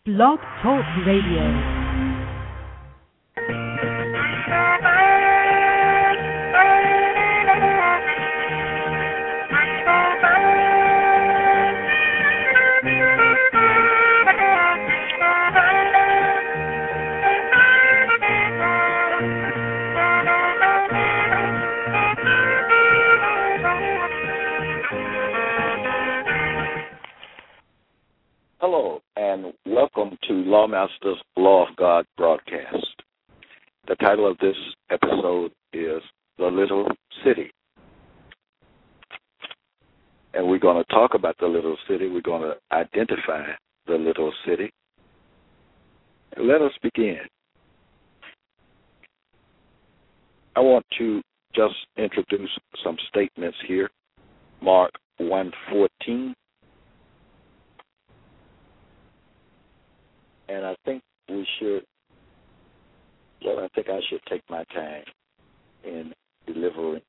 Blog Talk Radio. Hello, and welcome to Lawmaster's Law of God broadcast. The title of this episode is The Little City. And we're going to talk about the little city. We're going to identify the little city. Let us begin. I want to just introduce some statements here. Mark 1:14. And I think I should take my time in delivering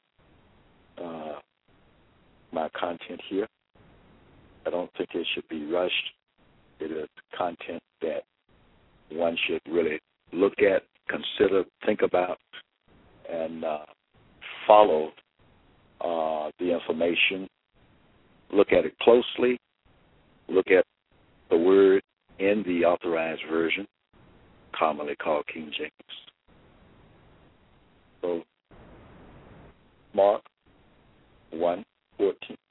my content here. I don't think it should be rushed. It is content that one should really look at, consider, think about, and follow the information. Look at it closely. Look at the word in the Authorized Version, commonly called King James. So, Mark 1:14.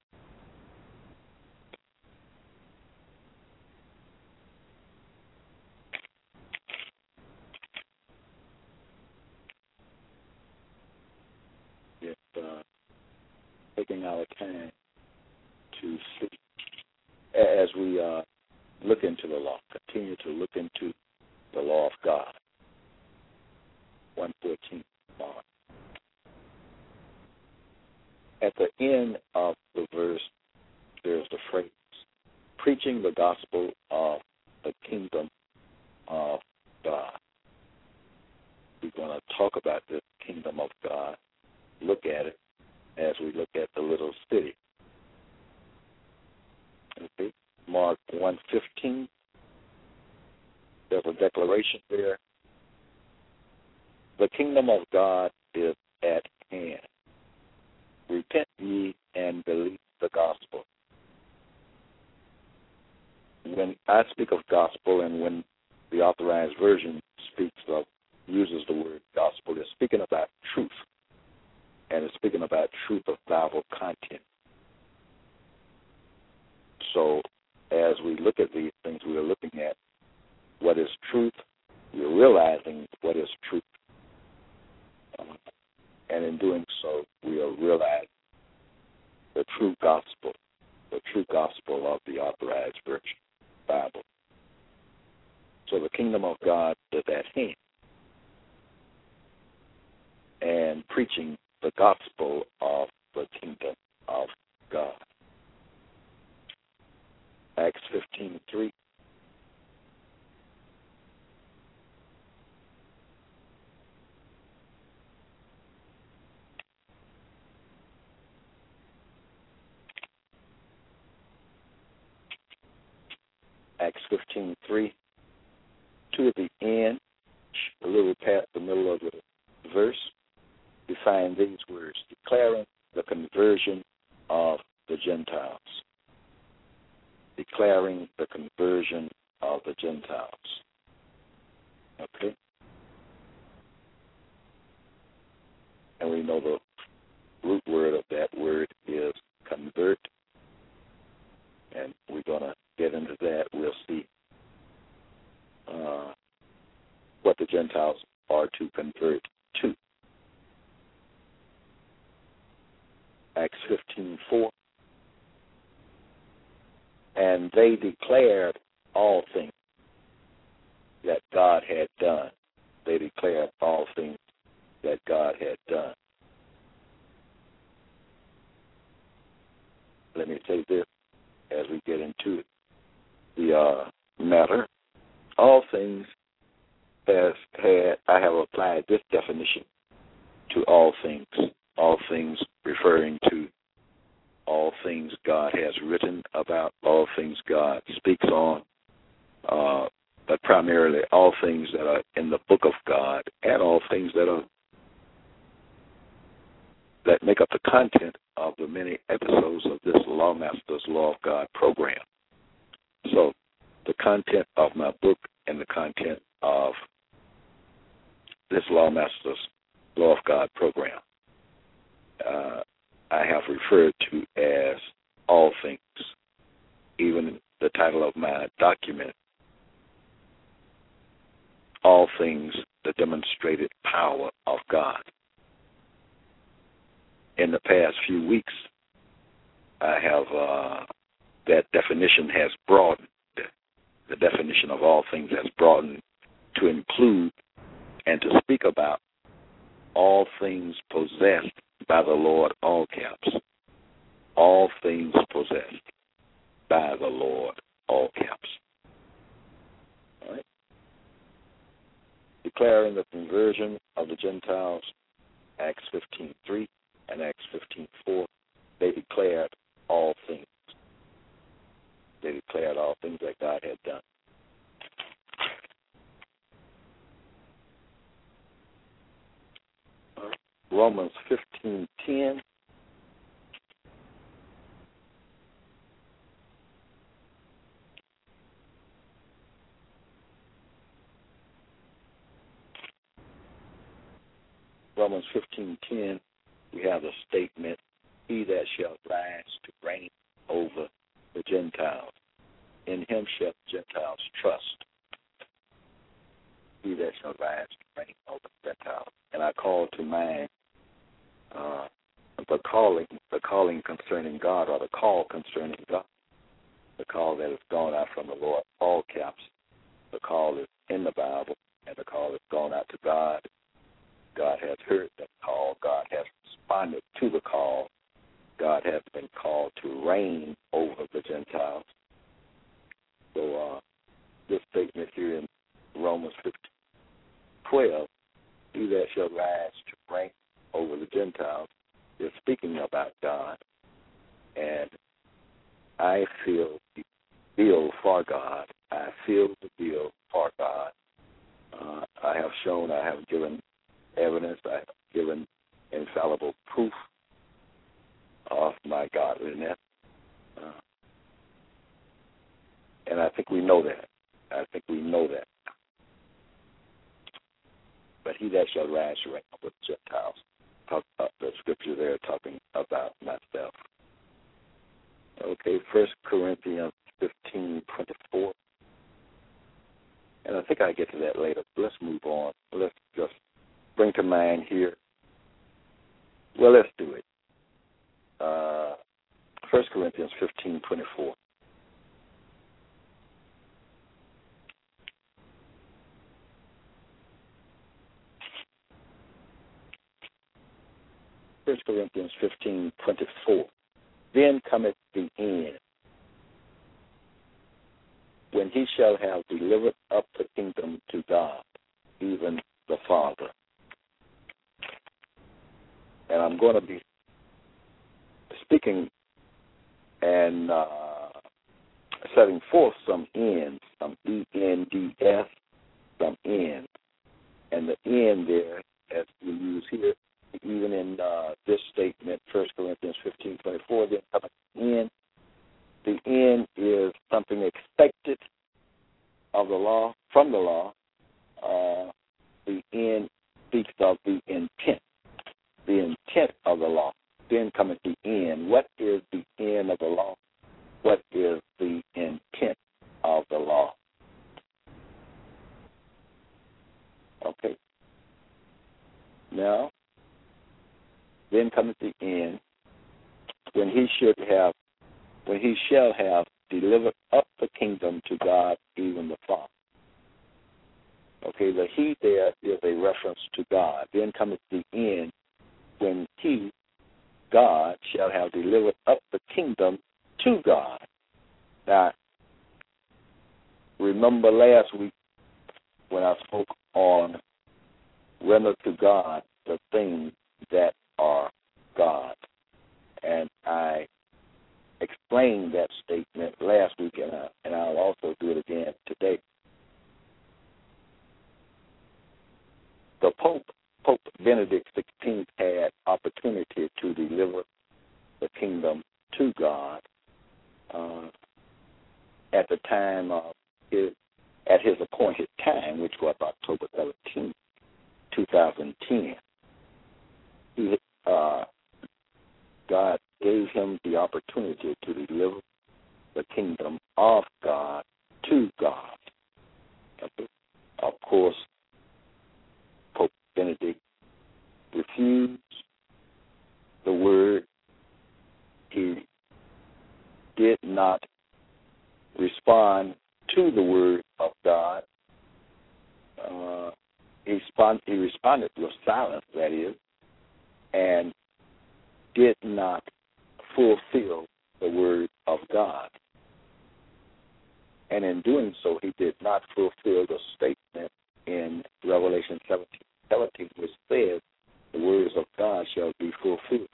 Just taking our time to see as we look into the law, continue to look into the law of God. 1:14. Mark. At the end of the verse, there's the phrase, preaching the gospel of the kingdom of God. We're going to talk about this kingdom of God, look at it as we look at the little city. Okay. Mark 1:15. There's a declaration there. The kingdom of God is at hand. Repent ye and believe the gospel. When I speak of gospel, and when the Authorized Version uses the word gospel, it's speaking about truth, and it's speaking about truth of Bible content. So, as we look at these things, we are looking at what is truth. We're realizing what is truth. And in doing so, we are realizing the true gospel of the Authorized Version, Bible. So the kingdom of God is at hand. And preaching the gospel of the kingdom of God. Acts 15:3. Acts 15:3. To the end, a little past the middle of the verse, we find these words, declaring the conversion of the Gentiles. Declaring the conversion of the Gentiles. Okay? And we know the root word of that word is convert. And we're going to get into that. We'll see what the Gentiles are to convert to. Acts 15:4. And they declared all things that God had done. They declared all things that God had done. Let me say this as we get into the matter. All things I have applied this definition to all things referring to all things God has written about, all things God speaks on, primarily all things that are in the book of God and all things that make up the content of the many episodes of this Lawmaster's Law of God program. So the content of my book and the content of this Lawmaster's Law of God program, I have referred to as all things. Even the title of my document, All Things, the Demonstrated Power of God. In the past few weeks, I have, that definition has broadened. The definition of all things has broadened to include and to speak about all things possessed by the Lord, all caps. All things possessed by the Lord, all caps. All right. Declaring the conversion of the Gentiles, Acts 15:3 and Acts 15:4, they declared all things. They declared all things that God had done. Romans 15:10. Romans 15:10, we have a statement, he that shall rise to reign over the Gentiles, in him shall Gentiles trust. He that shall rise to reign over the Gentiles. And I call to mind the calling concerning God, or the call concerning God, the call that has gone out from the Lord, all caps. The call is in the Bible, and the call has gone out to God. God has heard that call. God has responded to the call. God has been called to reign over the Gentiles. So this statement here in Romans 15:12, he that shall rise to reign over the Gentiles, is speaking about God. And I feel the bill for God. I feel the bill for God. I have shown, I have given evidence, I have given infallible proof of my godliness. And I think we know that. But he that shall rise to reign over the Gentiles, talk about the scripture there talking about myself. Okay, 1 Corinthians 15:24. And I think I'll get to that later. Let's move on. Let's just bring to mind here. Well, let's do it. 1 Corinthians 15:24. First Corinthians 15:24. Then cometh the end, when he shall have delivered up the kingdom to God, even the Father. And I'm going to be speaking and setting forth some ends, some ENDS, some ends. And the end there, as we use here, even in this statement, 1 Corinthians 15:24, then coming in. The end is something expected of the law, from the law. The end speaks of the intent of the law. Then cometh the end. What is the end of the law? What is the intent of the law? Okay. Now, then cometh the end, when he shall have delivered up the kingdom to God, even the Father. Okay, the he there is a reference to God. Then cometh the end, when he, God, shall have delivered up the kingdom to God. Now, remember last week when I spoke on render to God the things that are God. And I explained that statement last week, and I'll also do it again today. Benedict XVI had opportunity to deliver the kingdom to God at the time of at his appointed time, which was October 17, 2010. God gave him the opportunity to deliver the kingdom of God to God. Okay. Of course, Pope Benedict refused the word. He did not respond to the word of God. He responded with silence, that is, and did not fulfill the word of God. And in doing so, he did not fulfill the statement in Revelation 17, which says, the words of God shall be fulfilled.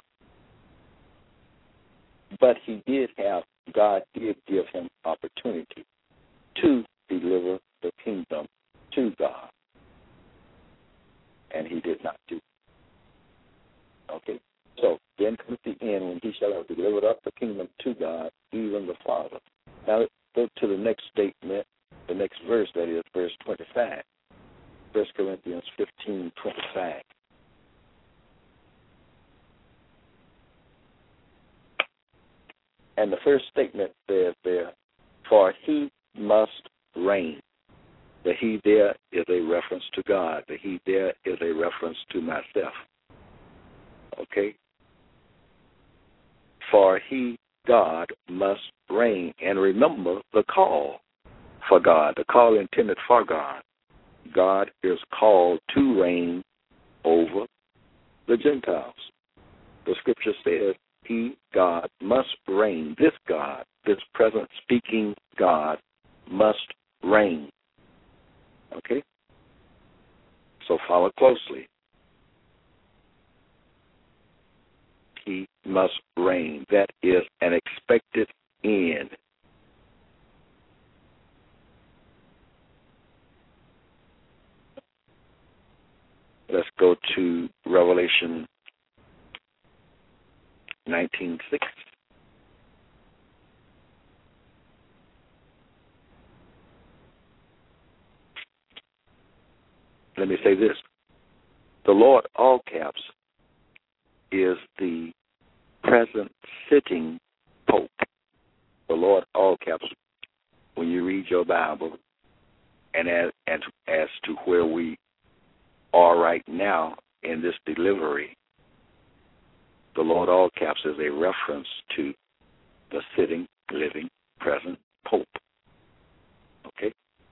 But God did give him opportunity to deliver the kingdom to God. And he did not do it. Okay. So then comes the end, when he shall have delivered up the kingdom to God, even the Father. Now let's go to the next statement, the next verse, that is verse 25. 1 Corinthians 15:25. And the first statement says there, for he must reign. The he there is a reference to God. The he there is a reference to myself. Okay? For he, God, must reign. And remember the call for God, the call intended for God. God is called to reign over the Gentiles. The scripture says he, God, must reign. This God, this present speaking God, must reign. Okay? So follow closely. He must reign. That is an expected end. Let's go to Revelation 19:6. Let me say this. The Lord, all caps, is the present sitting Pope. The Lord, all caps, when you read your Bible, and as to where we are right now in this delivery, the Lord, all caps, is a reference to the sitting, living, present Pope. Okay?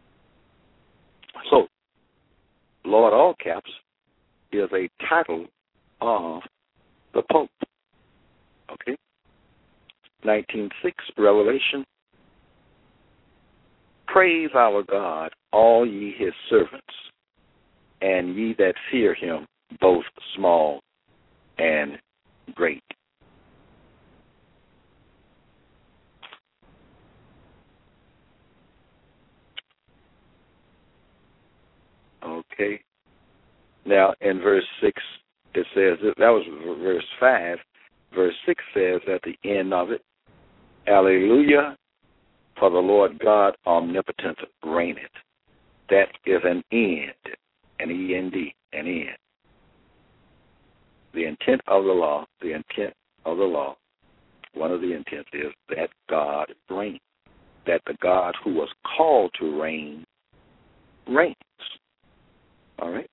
So, Lord, all caps, is a title of the Pope. Okay? 19:6, Revelation. Praise our God, all ye his servants, and ye that fear him, both small and great. Okay. Now, in verse 6, it says, that was verse 5. Verse 6 says at the end of it, Alleluia, for the Lord God omnipotent reigneth. That is an end, an E-N-D, an end. The intent of the law, one of the intents is that God reigns, that the God who was called to reign reigns. All right?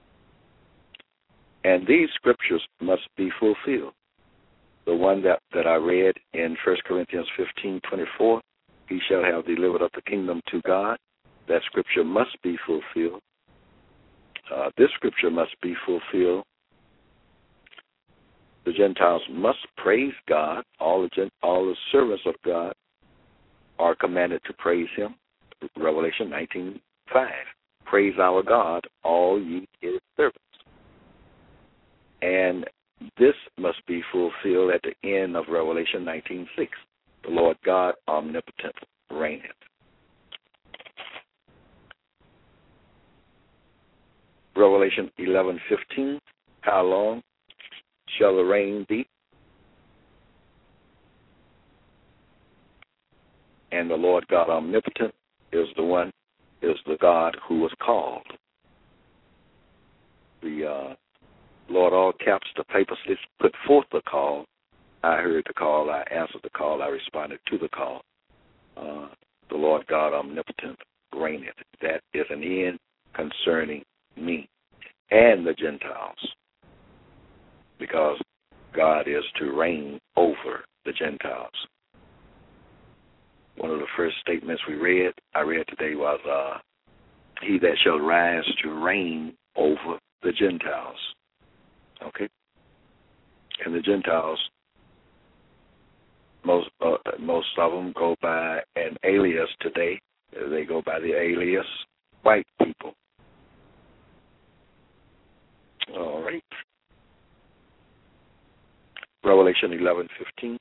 And these scriptures must be fulfilled. The one that I read in 1 Corinthians 15:24, he shall have delivered up the kingdom to God. That scripture must be fulfilled. This scripture must be fulfilled. The Gentiles must praise God. All the servants of God are commanded to praise him. Revelation 19:5. Praise our God, all ye his servants. And this must be fulfilled at the end of Revelation 19:6. The Lord God omnipotent reigneth. Revelation 11:15. How long shall the rain be? And the Lord God omnipotent is the God who was called. The Lord all caps, the papacy put forth the call. I heard the call, I answered the call, I responded to the call. The Lord God omnipotent reigneth. That is an end concerning me and the Gentiles, because God is to reign over the Gentiles. One of the first statements I read today was, he that shall rise to reign over the Gentiles. Okay? And the Gentiles, most of them go by an alias today. They go by the alias white people. All right. Revelation 11:15.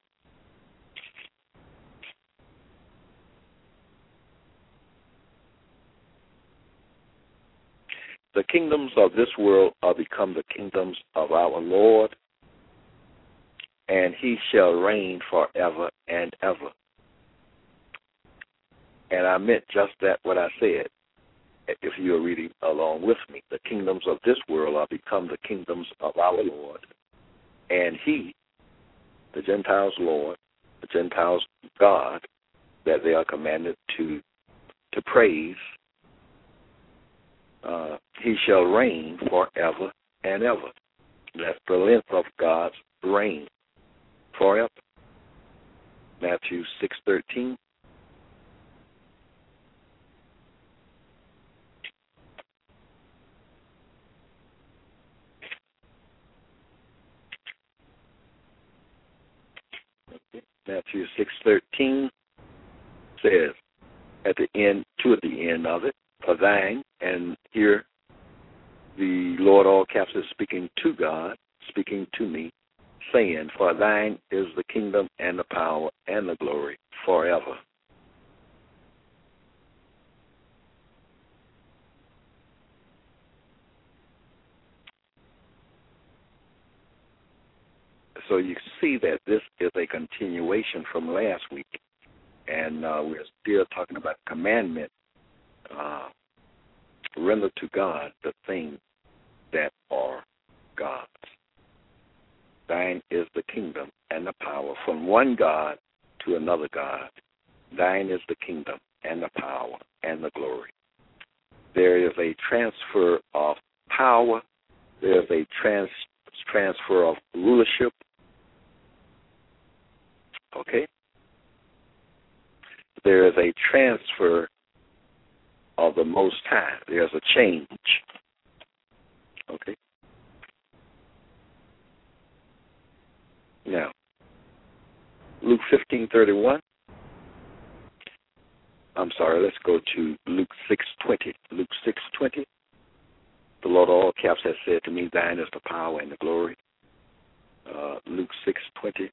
The kingdoms of this world are become the kingdoms of our Lord, and he shall reign forever and ever. And I meant just that, what I said, if you are reading along with me. The kingdoms of this world are become the kingdoms of our Lord, and he, the Gentiles' Lord, the Gentiles' God, that they are commanded to praise, he shall reign forever and ever. That's the length of God's reign, forever. Matthew 6:13. Matthew 6:13 says, toward the end of it, for thine, and here the Lord all caps is speaking to God, speaking to me, saying, for thine is the kingdom and the power and the glory forever. So you see that this is a continuation from last week, and we're still talking about commandment, render to God the things that are God's. Thine is the kingdom and the power. From one God to another God, thine is the kingdom and the power and the glory. There is a transfer of power. There is a transfer of rulership. Okay? There is a transfer of the Most High. There's a change. Okay? Now, Luke 15:31. I'm sorry, let's go to Luke 6:20. Luke 6:20. The Lord all caps has said to me, thine is the power and the glory. Luke 6:20.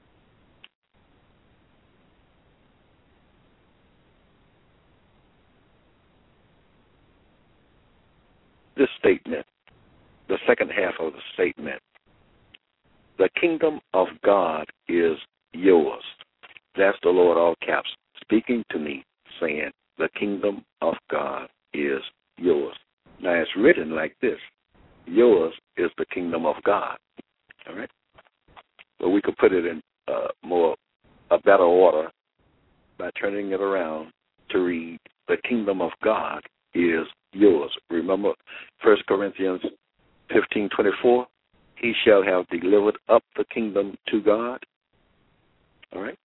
This statement, the second half of the statement, the kingdom of God is yours. That's the Lord all caps speaking to me, saying, the kingdom of God is yours. Now it's written like this: yours is the kingdom of God. All right? But we could put it in a better order by turning it around to read, the kingdom of God is yours. Remember 1 Corinthians 15:24, he shall have delivered up the kingdom to God. All right?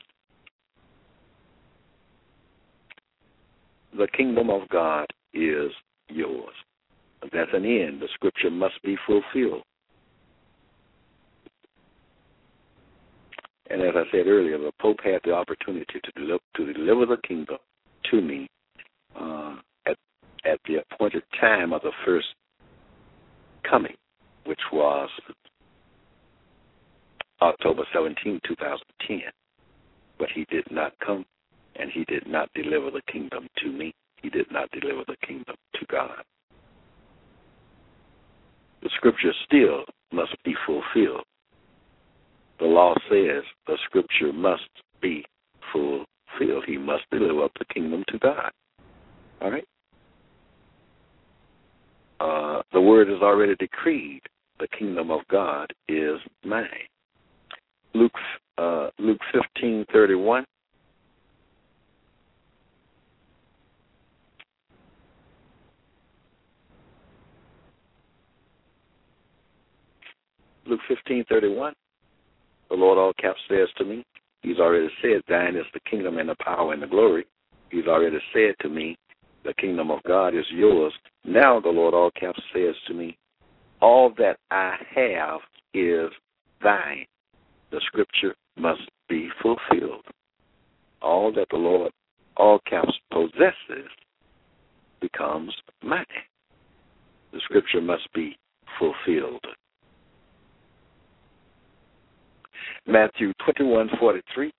The kingdom of God is yours. That's an end. The scripture must be fulfilled. And as I said earlier, the Pope had the opportunity to deliver the kingdom to me at the appointed time of the first coming, which was October 17, 2010. But he did not come, and he did not deliver the kingdom to me. He did not deliver the kingdom to God. The scripture still must be fulfilled. The law says the scripture must be fulfilled. He must deliver up the kingdom to God. All right? The word is already decreed. The kingdom of God is mine. Luke 15:31. Luke 15:31. The Lord all caps says to me, He's already said, thine is the kingdom and the power and the glory. He's already said to me, the kingdom of God is yours. Now the Lord all caps says to me, all that I have is thine. The scripture must be fulfilled. All that the Lord all caps possesses becomes mine. The scripture must be fulfilled. Matthew 21:43.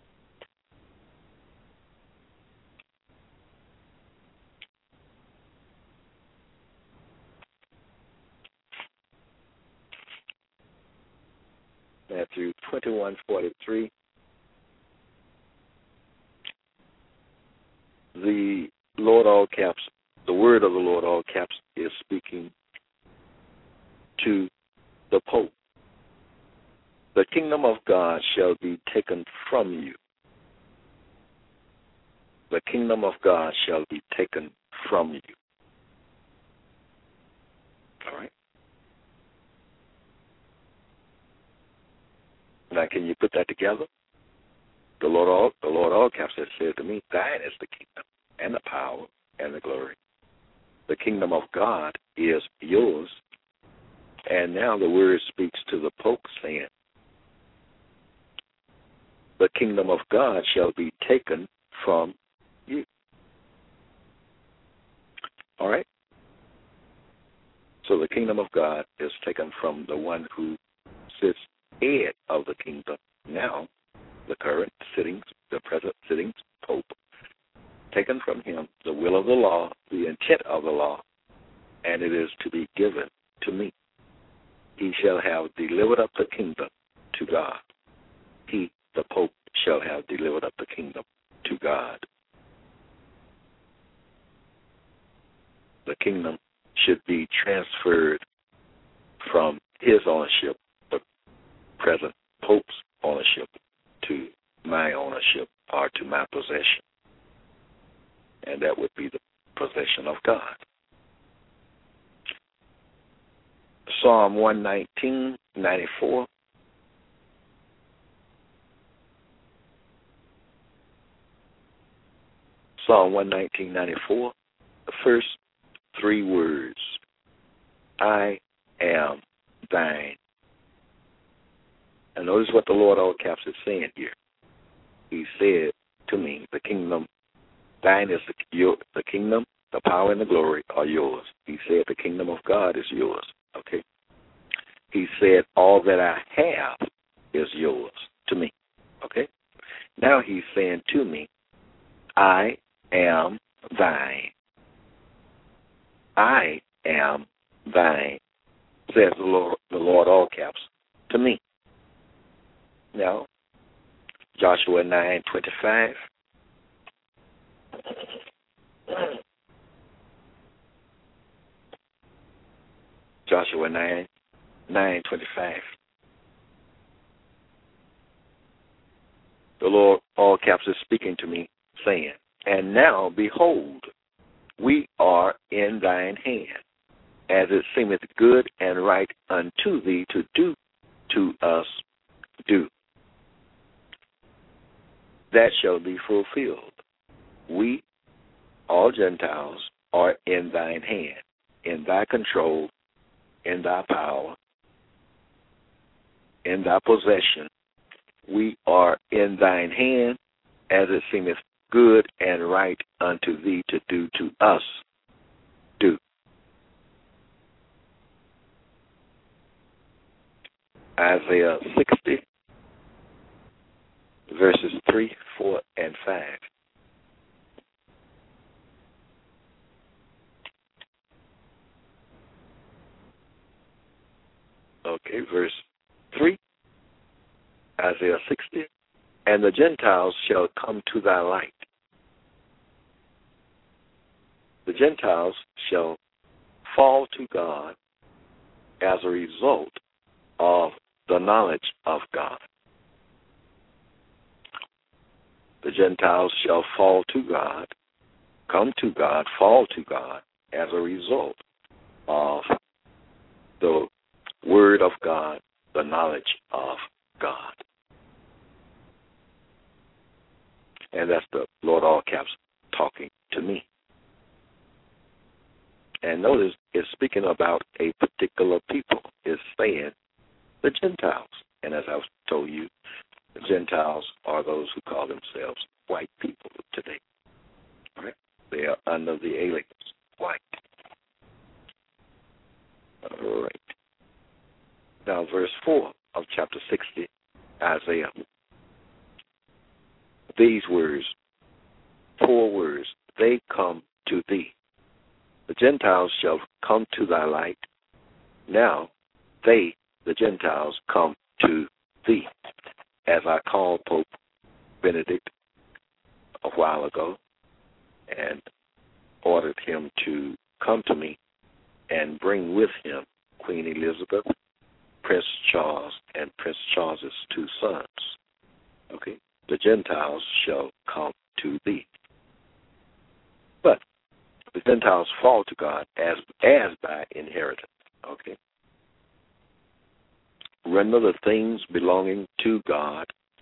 Matthew 21:43. The Lord all caps, the word of the Lord all caps is speaking to the Pope. The kingdom of God shall be taken from you. The kingdom of God shall be taken from you. All right? Now, can you put that together? The Lord all caps has said to me, thine is the kingdom and the power and the glory. The kingdom of God is yours. And now the word speaks to the Pope saying, the kingdom of God shall be taken from you. All right? So the kingdom of God is taken from the one who sits head of the kingdom now, the current sittings, the present sittings Pope. Taken from him the will of the law, the intent of the law, and it is to be given to me. He shall have delivered up the kingdom to God. He, the Pope, shall have delivered up the kingdom to God. The kingdom should be transferred from his ownership, the present Pope's ownership, to my ownership or to my possession. And that would be the possession of God. Psalm 119:94. Psalm 119:94, the first three words, I am thine. And notice what the Lord all caps is saying here. He said to me, the kingdom, thine is the kingdom, the power and the glory are yours. He said the kingdom of God is yours. Okay. He said all that I have is yours to me. Okay. Now he's saying to me, I am thine. I am thine, says the Lord all caps, to me. Now, Joshua 9:25. Joshua 9:25. The Lord all caps is speaking to me, saying, and now, behold, we are in thine hand, as it seemeth good and right unto thee to do to us, do. That shall be fulfilled. We, all Gentiles, are in thine hand, in thy control, in thy power, in thy possession. We are in thine hand, as it seemeth good and right unto thee to do to us, do. Isaiah 60, verses 3, 4, and 5. Okay, verse 3, Isaiah 60. And the Gentiles shall come to thy light. The Gentiles shall fall to God as a result of the knowledge of God. The Gentiles shall fall to God, come to God, fall to God as a result of the Word of God, the knowledge of God. And that's the Lord all caps talking to me. And notice it's speaking about a particular people. It's saying the Gentiles. And as I've told you, the Gentiles are those who call themselves white people today. Right? They are under the aliens, white. All right. Now, verse 4 of chapter 60, Isaiah. These words, 4 words, they come to thee. The Gentiles shall come to thy light. Now, they, the Gentiles, come to thee. As I called Pope Benedict a while ago and ordered him to come to me and bring with him Queen Elizabeth, Prince Charles, and Prince Charles's 2 sons. Okay? The Gentiles shall come to thee. But the Gentiles fall to God as by inheritance. Okay? Render the things belonging to God.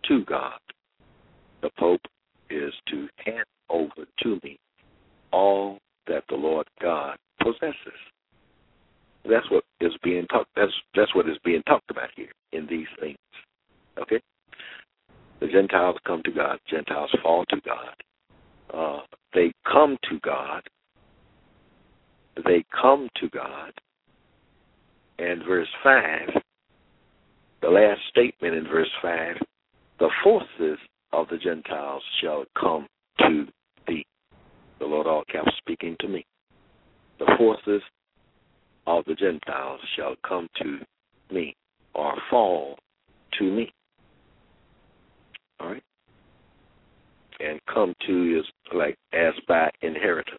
The Pope is to hand over to me all that the Lord God possesses. That's what is being talked. That's what is being talked about here in these things. Okay? The Gentiles come to God. Gentiles fall to God. They come to God. They come to God. And verse 5, the last statement in verse 5, the forces of the Gentiles shall come to thee. The Lord all caps speaking to me. The forces of the Gentiles shall come to me or fall to me. All right? And come to is like as by inheritance.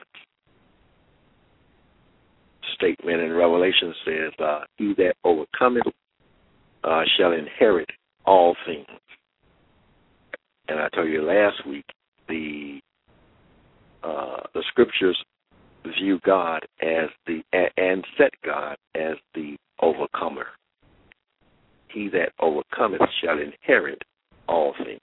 Statement in Revelation says, he that overcometh shall inherit all things. And I told you last week, the scriptures view God as and set God as the overcomer. He that overcometh shall inherit all things.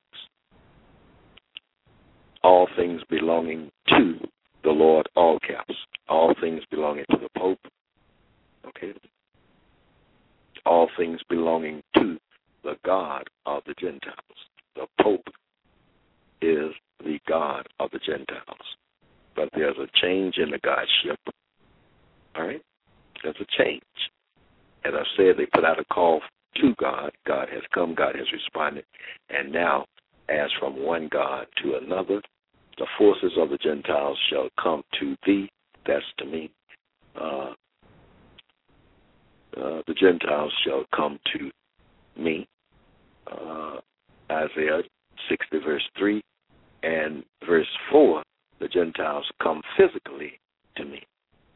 All things belonging to the Lord, all caps. All things belonging to the Pope. Okay. All things belonging to the God of the Gentiles. The Pope is the God of the Gentiles. But there's a change in the Godship. All right? There's a change. As I said, they put out a call to God. God has come. God has responded. And now, as from one God to another, the forces of the Gentiles shall come to thee. That's to me. The Gentiles shall come to me. Isaiah 60, verse 3. And verse 4, the Gentiles come physically to me.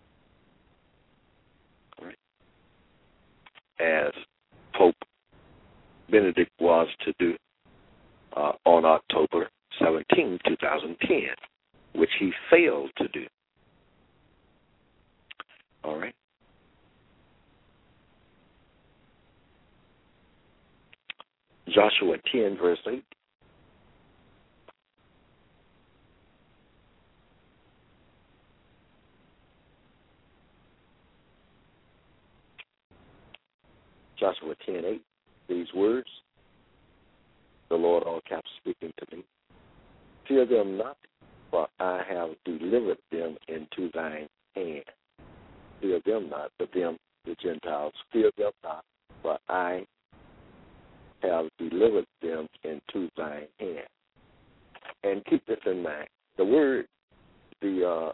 All right. As Pope Benedict was to do on October 17, 2010, which he failed to do. All right. Joshua 10, verse 8. Joshua 10:8, these words, the Lord all caps speaking to me. Fear them not, for I have delivered them into thine hand. Fear them not, but them, the Gentiles, fear them not, for I have delivered them into thine hand. And keep this in mind. The word, the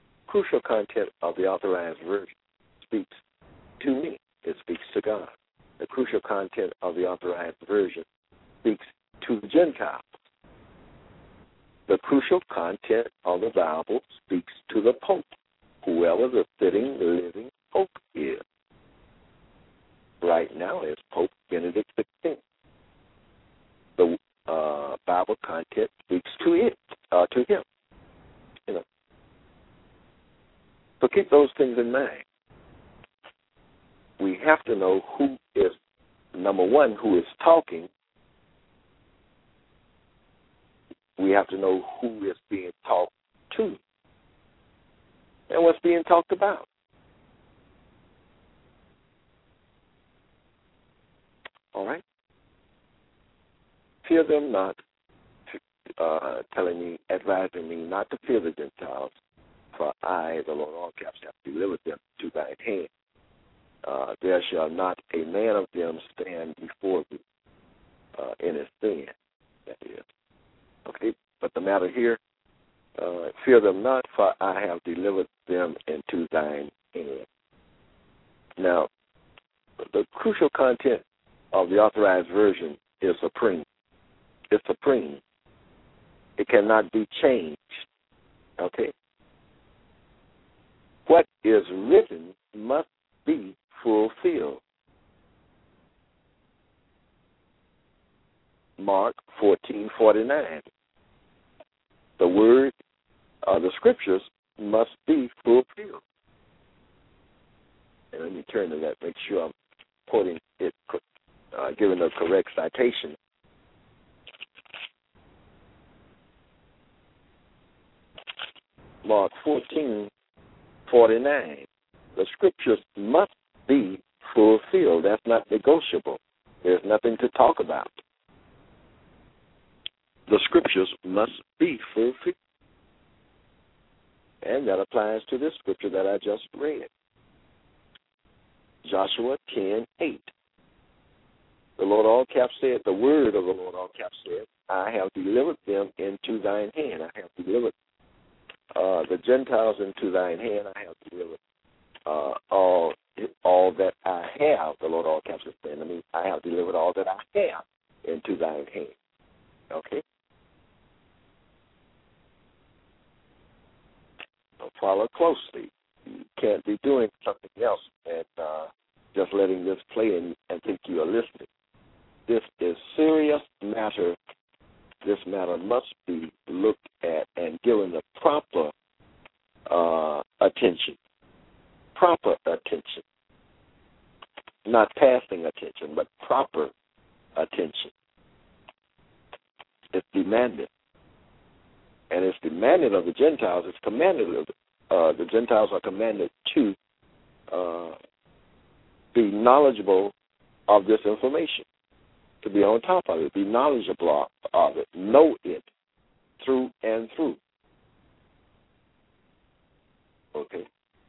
crucial content of the authorized version speaks to me. It speaks to God. the crucial content of the Authorized Version speaks to the Gentiles. The crucial content of the Bible speaks to the Pope, whoever the sitting, living Pope is. Right now is Pope Benedict XVI. The Bible content speaks to him. You know. So keep those things in mind. We have to know who is, number one, who is talking. We have to know who is being talked to and what's being talked about. All right? Fear them not, advising me not to fear the Gentiles, for I, the Lord all caps, have delivered them to thine hand. There shall not a man of them stand before thee in his sin, that is. Okay, but the matter here, fear them not, for I have delivered them into thine hand. Now, the crucial content of the Authorized Version is supreme. It's supreme. It cannot be changed. Okay? What is written must be fulfilled. Mark 14:49. The word, the scriptures must be fulfilled. And let me turn to that, make sure I'm quoting it, giving the correct citation. Mark 14:49. The scriptures must be fulfilled. That's not negotiable. There's nothing to talk about. The scriptures must be fulfilled. And that applies to this scripture that I just read. Joshua 10:8. The Lord all caps said, the word of the Lord all caps said, I have delivered them into thine hand. I have delivered the Gentiles into thine hand. I have delivered all that I have, the Lord all caps is saying to me, I have delivered all that I have into thine hand. Okay? So follow closely. You can't be doing something else and just letting this play and think you are listening. This is serious matter. This matter must be looked at and given the proper attention. Proper attention. Not passing attention, but proper attention. It's demanded. And it's demanded of the Gentiles. It's commanded of the Gentiles are commanded to be knowledgeable of this information, to be on top of it, be knowledgeable of it, know it through and through. Okay.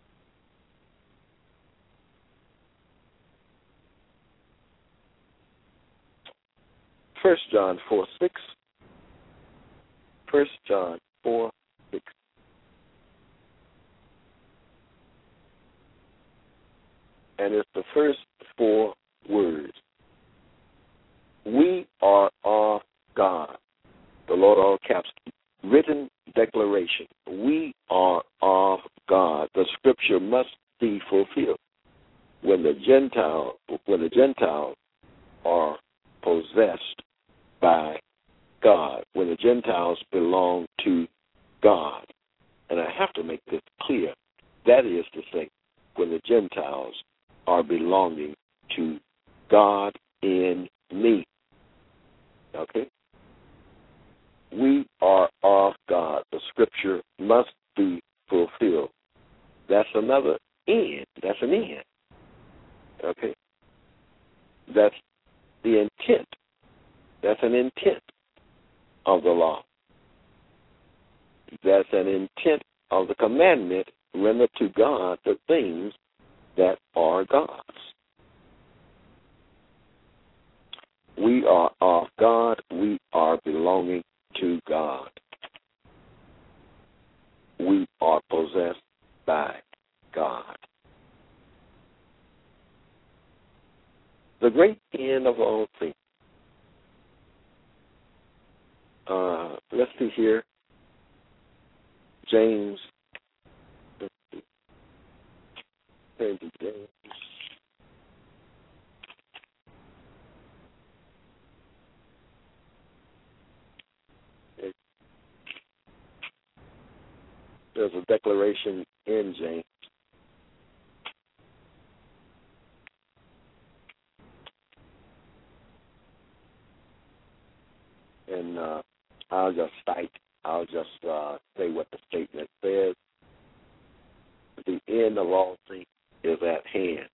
First John 4:6. 1 John 4:6. And it's the first four words. We are of God. The Lord all caps, written declaration. We are of God. The scripture must be fulfilled. When the Gentiles are possessed by God, when the Gentiles belong to God. And I have to make this clear. That is to say, when the Gentiles are belonging to God in me. Okay? We are of God. The scripture must be fulfilled. That's another end. That's an end. Okay? That's the intent. That's an intent of the law. That's an intent of the commandment, render to God the things that are God's. We are of God. We are belonging to God. We are possessed by God. The great end of all things. Let's see here. James. Let's see. Thank you, James. There's a declaration in James. And I'll just say what the statement says. The end of all things is at hand.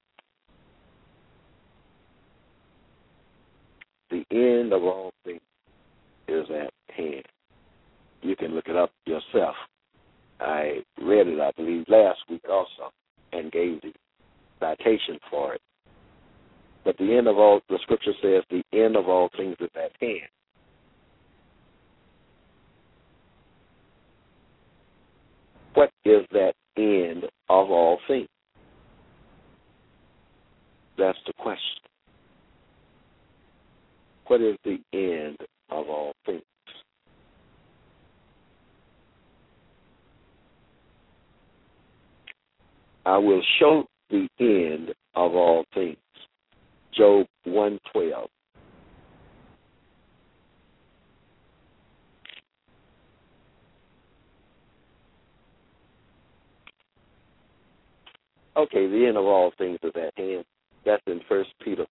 The end of all things is at hand. You can look it up yourself. I read it, I believe, last week also and gave the citation for it. But the scripture says the end of all things is at hand. What is that end of all things? That's the question. What is the end of all things? I will show the end of all things. Job 1:12. Okay, the end of all things is at hand. That's in 1 Peter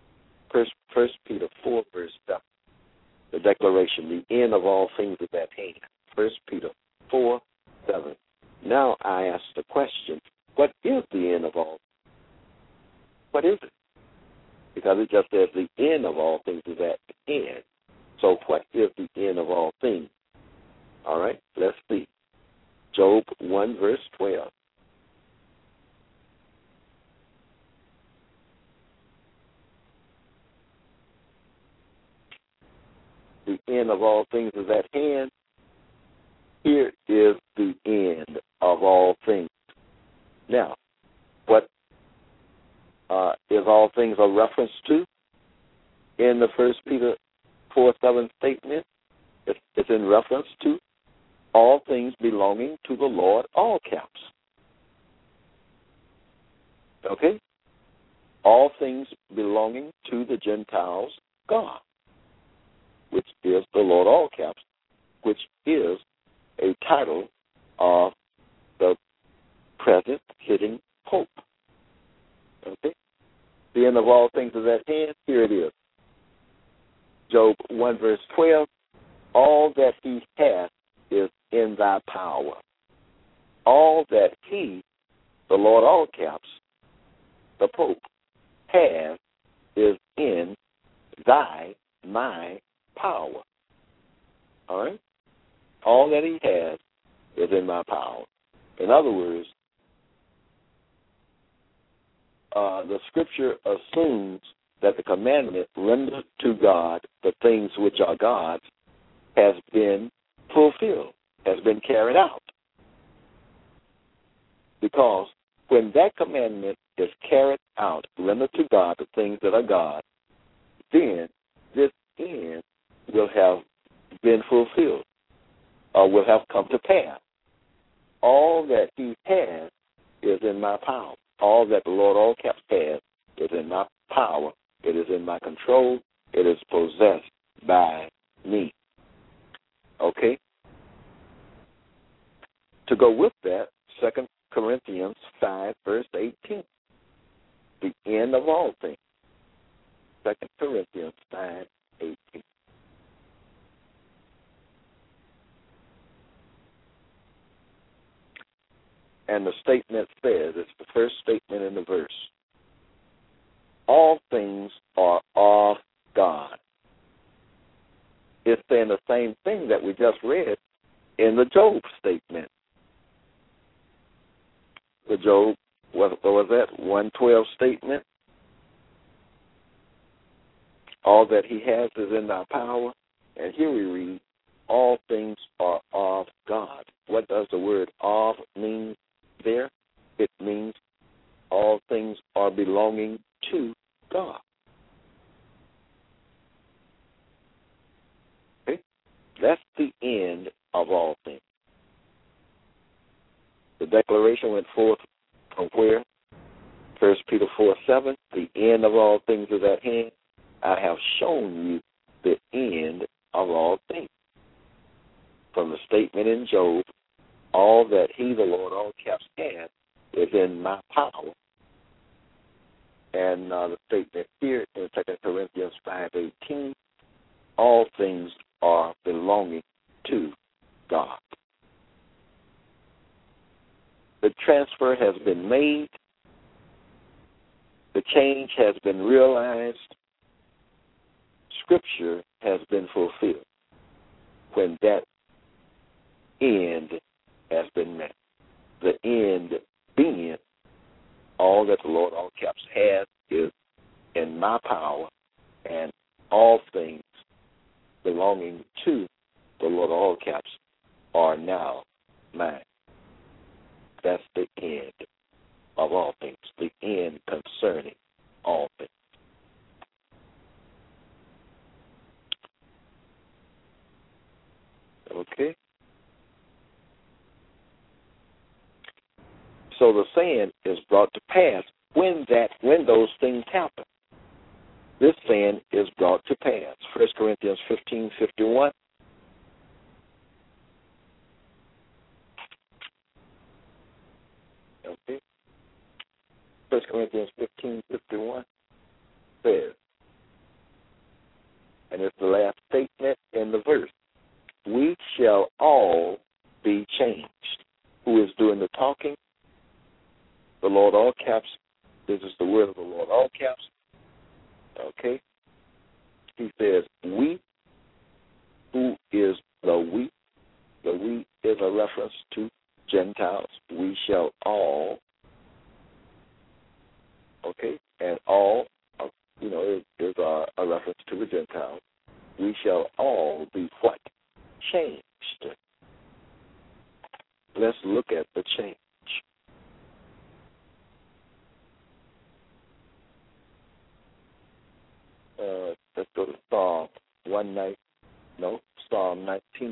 4, verse 7. The declaration, the end of all things is at hand. 1 Peter 4, 7. Now I ask the question, what is the end of all? What is it? Because it just says the end of all things is at hand. So what is the end of all things? All right, let's see. Job 1, verse 12. The end of all things is at hand. Here is the end of all things. Now, what is all things a reference to in the 1 Peter 4:7 statement? It's in reference to all things belonging to the Lord, all caps. Okay? All things belonging to the Gentiles, God, which is the Lord, all caps, which is a title of the present sitting Pope. Okay? The end of all things is at hand. Here it is. Job 1, verse 12. All that he hath is in thy power. All that he, the Lord, all caps, the Pope, has is in my power. All right? All that he has is in my power. In other words, the scripture assumes that the commandment, render to God the things which are God's, has been fulfilled, has been carried out. Because when that commandment is carried out, render to God the things that are God, then this end will have been fulfilled, or will have come to pass. All that he has is in my power. All that the Lord, all caps, has is in my power. It is in my control. It is possessed by me. Okay? To go with that, 2 Corinthians 5, verse 18. The end of all things. 2 Corinthians 5, 18. And the statement says, it's the first statement in the verse, all things are of God. It's saying the same thing that we just read in the Job statement. The Job, what was that, 1:12 statement? All that he has is in thy power. And here we read, all things are of God. What does the word of mean there? It means all things are belonging to God. That's the end of all things. The declaration went forth from where? 1 Peter 4:7, the end of all things is at hand. I have shown you the end of all things. From the statement in Job, all that he, the Lord, all caps, had is in my power. And the statement here in 2 Corinthians 5:18, all things are belonging to God. The transfer has been made. The change has been realized. Scripture has been fulfilled when that end has been met. The end being all that the Lord, all caps, has is in my power, and all things belonging to the Lord, all caps, are now mine. That's the end of all things, the end concerning all things. Okay? So the saying is brought to pass when those things happen. This saying is brought to pass. 1 Corinthians 15:51. Okay. 1 Corinthians 15:51 says, and it's the last statement in the verse, we shall all be changed. Who is doing the talking? The Lord, all caps. This is the word of the Lord, all caps. Okay? He says, we. Who is the we? The we is a reference to Gentiles. We shall all. Okay? And all, is a reference to the Gentiles. We shall all be what? Changed. Let's look at the change. Let's go to Psalm 19.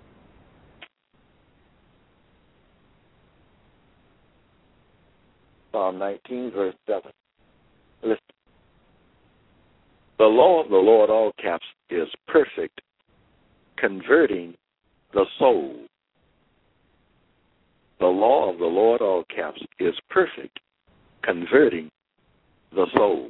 Psalm 19, verse 7. Listen. The law of the Lord, all caps, is perfect, converting the soul. The law of the Lord, all caps, is perfect, converting the soul.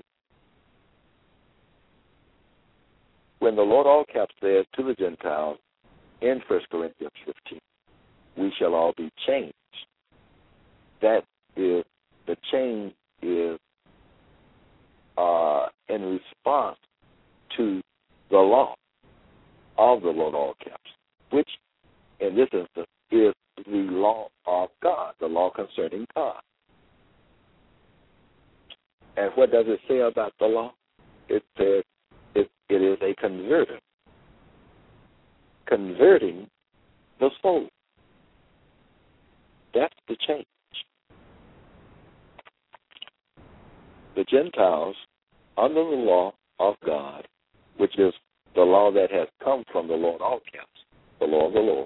When the Lord, all caps, says to the Gentiles in 1 Corinthians 15, we shall all be changed. That is, the change is in response to the law of the Lord, all caps, which in this instance is the law of God, the law concerning God. And what does it say about the law? It says it is a converter, converting the soul. That's the change. The Gentiles, under the law of God, which is the law that has come from the Lord, all caps, the law of the Lord,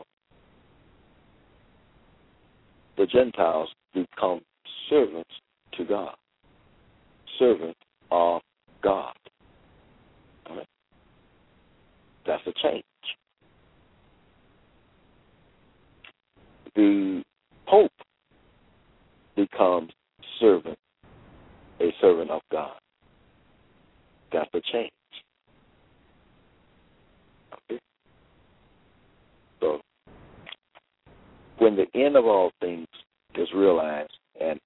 the Gentiles become servants to God, servants of God. All right? That's a change. The Pope becomes a servant of God. That's a change. Okay? So, when the end of all things is realized and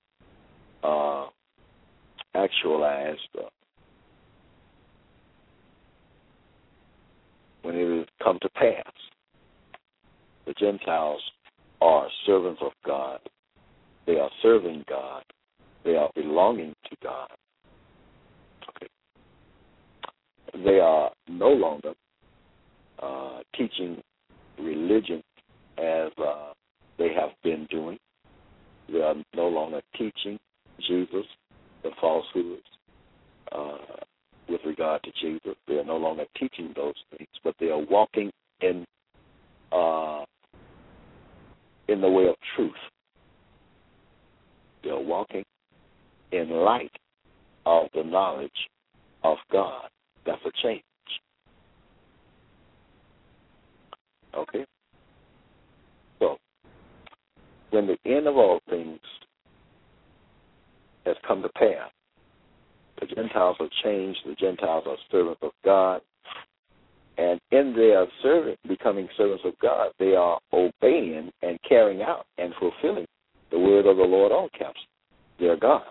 actualized, when it has come to pass, the Gentiles are servants of God. They are serving God. They are belonging to God. Okay. They are no longer teaching religion as they have been doing. They are no longer teaching Jesus, the falsehoods with regard to Jesus. They are no longer teaching those things, but they are walking in are walking in light of the knowledge of God. That's a change. Okay? So, when the end of all things has come to pass, the Gentiles are changed, the Gentiles are servants of God, and in their becoming servants of God, they are obeying and carrying out and fulfilling the word of the Lord, all caps, their God.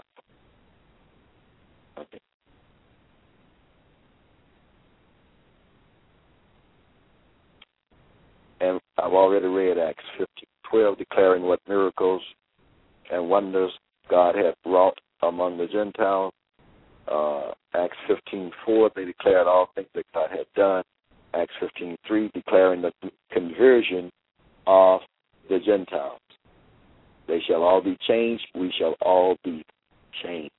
Okay. And I've already read Acts 15:12, declaring what miracles and wonders God had wrought among the Gentiles. Acts 15:4, they declared all things that God had done. Acts 15:3, declaring the conversion of the Gentiles. They shall all be changed. We shall all be changed.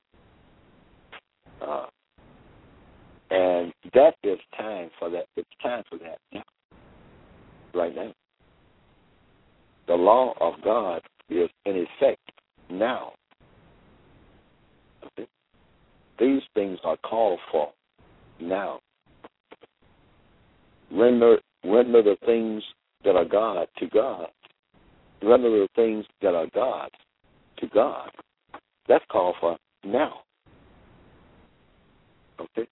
And that is time for that. It's time for that now. Right now. The law of God is in effect now. Okay? These things are called for now. Render the things that are God to God. Render the things that are God to God. That's called for now. Okay?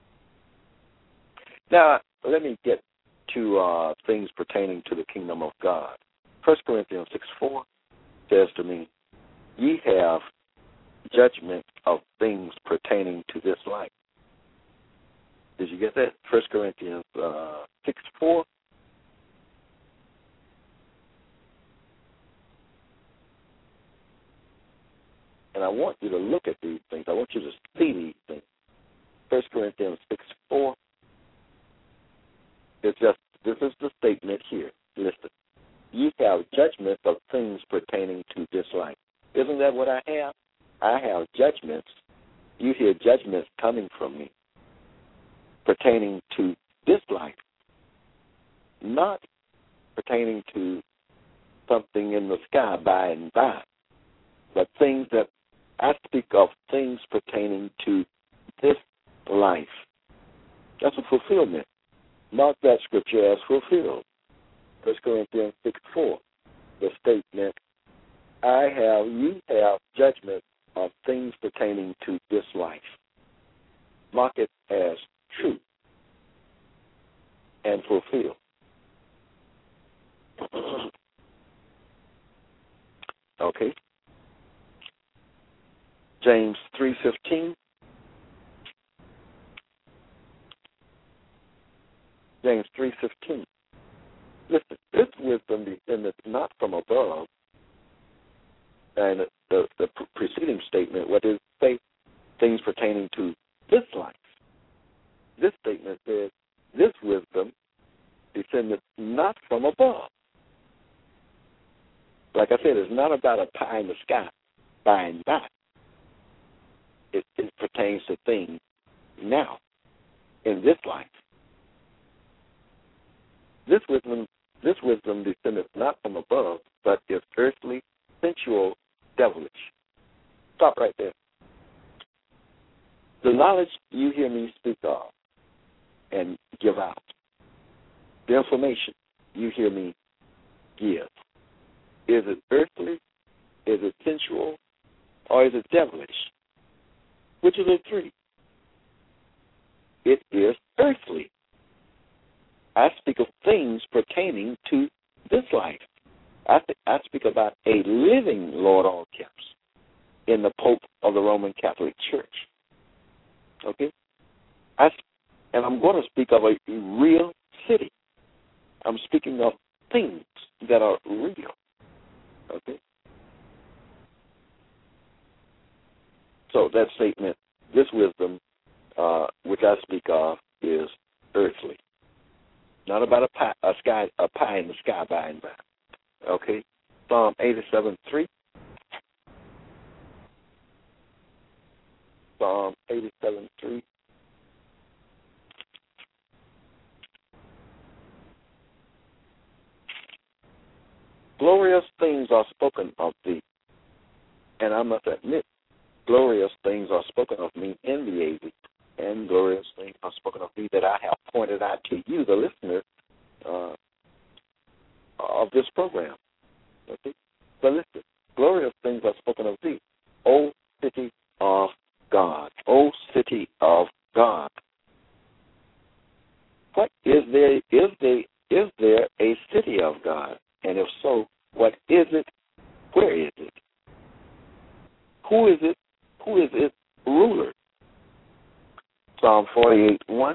Now, let me get to things pertaining to the kingdom of God. 1 Corinthians 6:4 says to me, ye have judgment of things pertaining to this life. Did you get that? 1 Corinthians 6:4. And I want you to look at these things. I want you to see these things. 1 Corinthians 6:4. This is the statement here. Listen. You have judgment of things pertaining to this life. Isn't that what I have? I have judgments. You hear judgments coming from me pertaining to this life, not pertaining to something in the sky by and by, but things that I speak of, things pertaining to this life. That's a fulfillment. Mark that scripture as fulfilled. 1 Corinthians 6:4, the statement, you have judgment of things pertaining to this life. Mark it as true and fulfilled. Okay. James 3:15. James 3:15. Listen, this wisdom descendeth not from above. And the preceding statement, what does it say? Things pertaining to this life. This statement says, this wisdom descendeth not from above. Like I said, it's not about a pie in the sky by and by. It pertains to things now, in this life. This wisdom descendeth not from above, but is earthly, sensual, devilish. Stop right there. The knowledge you hear me speak of and give out, the information you hear me give, is it earthly, is it sensual, or is it devilish? Which of the three? It is earthly. I speak of things pertaining to this life. I speak about a living Lord all caps in the Pope of the Roman Catholic Church. Okay? And I'm going to speak of a real city. I'm speaking of things that are real. Okay? So that statement, this wisdom, which I speak of, is earthly. Not about a pie in the sky by and by. Okay? Psalm 87:3. Psalm 87:3. Glorious things are spoken of thee, And I must admit, glorious things are spoken of me in the AV, and glorious things are spoken of me that I have pointed out to you, the listener, of this program. Okay? But listen, glorious things are spoken of thee, O city of God, O city of God. What is there? Is there a city of God? And if so, what is it? Where is it? Who is it? Who is its ruler? Psalm 48:1.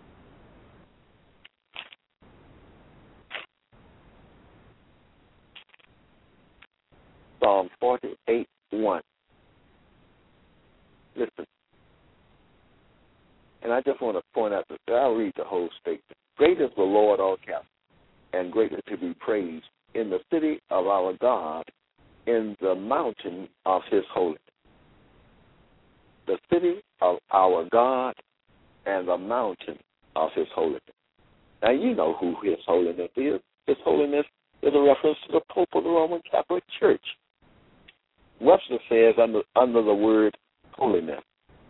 Psalm 48:1. Listen. And I just want to point out that I'll read the whole statement. Great is the Lord, all caps, and greatly to be praised in the city of our God, in the mountain of his holiness. The city of our God and the mountain of his holiness. Now, you know who his holiness is. His holiness is a reference to the Pope of the Roman Catholic Church. Webster says under the word holiness,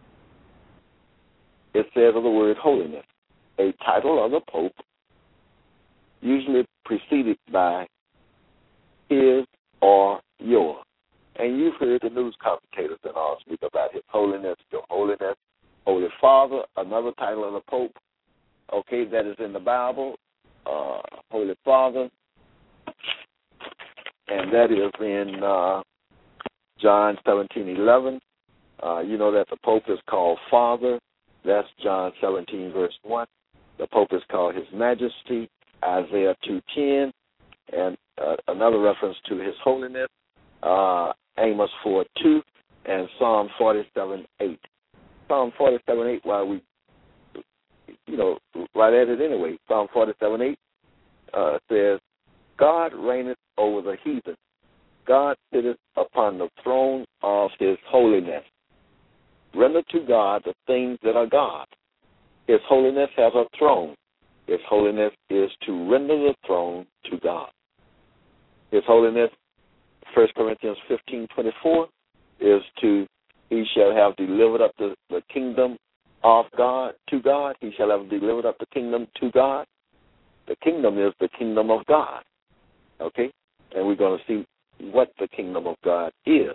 it says of the word holiness, a title of the Pope, usually preceded by his or your. And you've heard the news commentators and all speak about his holiness, your holiness, Holy Father, another title of the Pope, okay, that is in the Bible, Holy Father, and that is in John 17:11. You know that the Pope is called Father. That's John 17, verse 1. The Pope is called His Majesty, Isaiah 2:10, and another reference to His Holiness, Amos 4:2, and Psalm 47:8. Psalm 47:8, while we, right at it anyway, Psalm 47:8 says, God reigneth over the heathen. God sitteth upon the throne of his holiness. Render to God the things that are God. His holiness has a throne. His holiness is to render the throne to God. His holiness, 1 Corinthians 15:24, is to, he shall have delivered up the kingdom of God to God. He shall have delivered up the kingdom to God. The kingdom is the kingdom of God. Okay? And we're going to see what the kingdom of God is.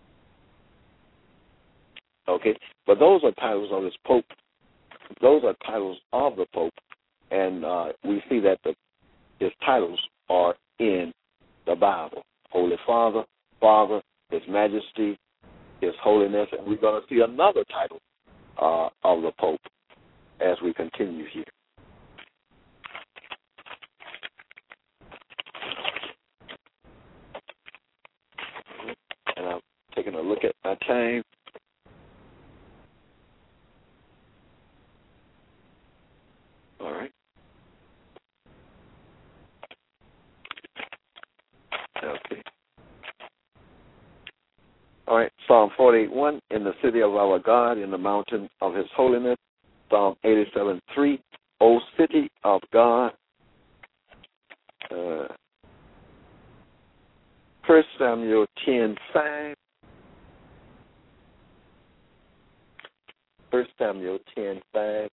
Okay? But those are titles of his Pope. Those are titles of the Pope. And we see that his titles are in the Bible. Holy Father, Father, His Majesty, His Holiness. And we're going to see another title of the Pope as we continue here. And I'm taking a look at my time. All right. Okay. All right. Psalm 48:1, in the city of our God, in the mountain of his holiness. Psalm 87:3, O city of God. 1 Samuel 10:5. 1 Samuel 10:5.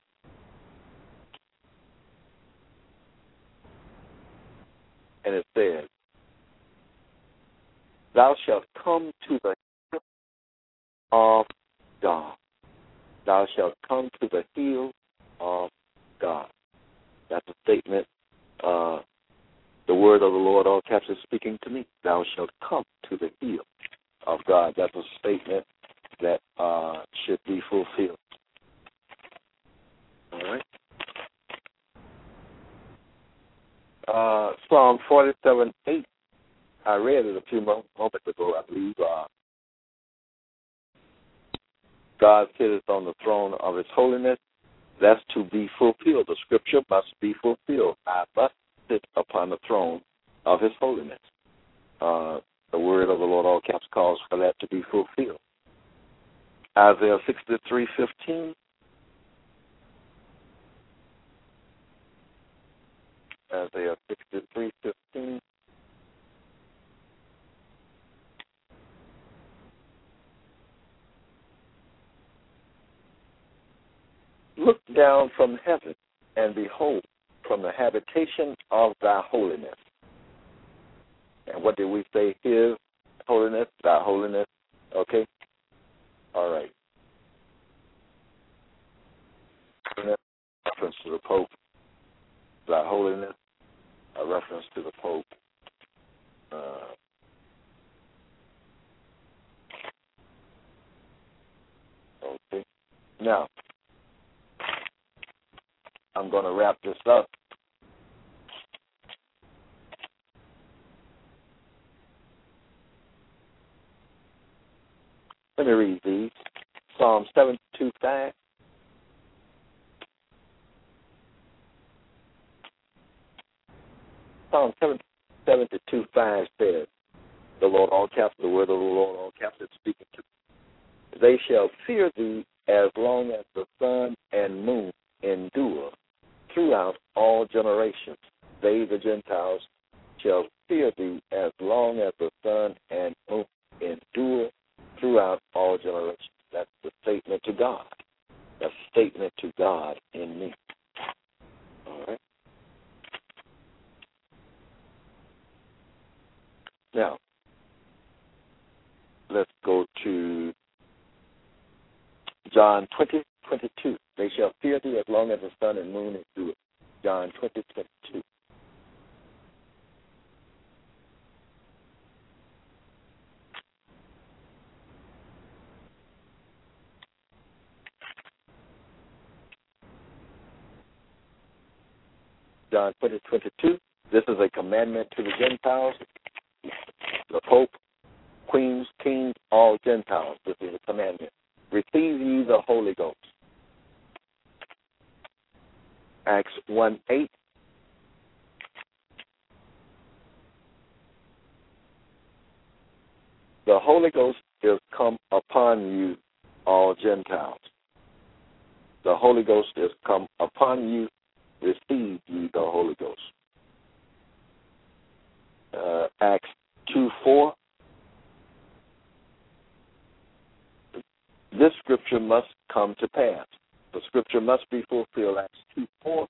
And it says, thou shalt come to the hill of God. Thou shalt come to the hill of God. That's a statement. The word of the Lord, all caps, is speaking to me. Thou shalt come to the hill of God. That's a statement that should be fulfilled. All right. Psalm 47:8. I read it a few moments ago, I believe. God sitteth on the throne of his holiness. That's to be fulfilled. The scripture must be fulfilled. I must sit upon the throne of his holiness. The word of the Lord, all caps, calls for that to be fulfilled. Isaiah 63:15. Isaiah 63:15. down from heaven, and behold, from the habitation of thy holiness. And what did we say? His holiness, thy holiness. Okay? All right. Reference to the Pope, thy holiness, a reference to the Pope. Okay. Now, I'm going to wrap this up. Let me read these. Psalm 72:5. Psalm 72:5 says, the Lord all caps, the word of the Lord all caps is speaking to me. They shall fear thee as long as the sun and moon endure throughout all generations. They, the Gentiles, shall fear thee as long as the sun and moon endure throughout all generations. That's the statement to God. That's a statement to God in me. All right. Now, let's go to John 20:22. They shall fear thee as long as the sun and moon endure. John 20:22. John 20:22. This is a commandment to the Gentiles, the Pope, queens, kings, all Gentiles. This is a commandment. Receive ye the Holy Ghost. Acts 1:8. The Holy Ghost is come upon you, all Gentiles. The Holy Ghost is come upon you. Receive ye the Holy Ghost. Acts 2:4. This scripture must come to pass. The scripture must be fulfilled. Acts 2:4.